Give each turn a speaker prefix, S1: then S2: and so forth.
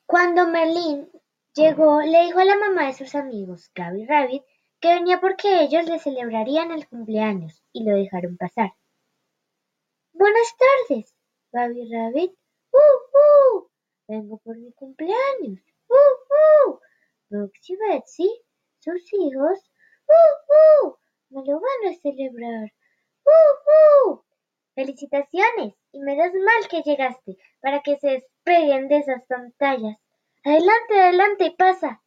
S1: Cuando Merlín llegó, le dijo a la mamá de sus amigos, Gabby Rabbit, que venía porque ellos le celebrarían el cumpleaños y lo dejaron pasar. Buenas tardes, Gabby Rabbit. Vengo por mi cumpleaños. Boxy y Betsy, sus hijos, me lo van a celebrar. Felicitaciones y menos mal que llegaste para que se despeguen de esas pantallas. Adelante, adelante, pasa.